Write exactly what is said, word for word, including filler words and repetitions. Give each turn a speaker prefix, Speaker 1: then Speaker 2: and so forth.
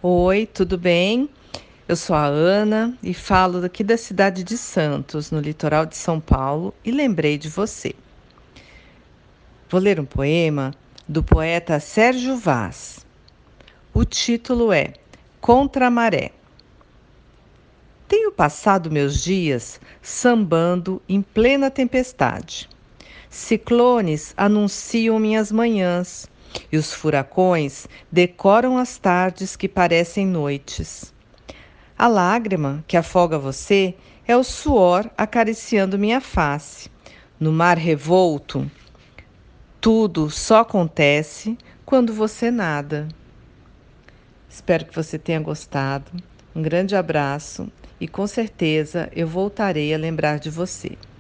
Speaker 1: Oi, tudo bem? Eu sou a Ana e falo daqui da cidade de Santos, no litoral de São Paulo, e lembrei de você. Vou ler um poema do poeta Sérgio Vaz. O título é Contra a Maré. Tenho passado meus dias sambando em plena tempestade. Ciclones anunciam minhas manhãs e os furacões decoram as tardes que parecem noites. A lágrima que afoga você é o suor acariciando minha face. No mar revolto, tudo só acontece quando você nada. Espero que você tenha gostado. Um grande abraço e com certeza eu voltarei a lembrar de você.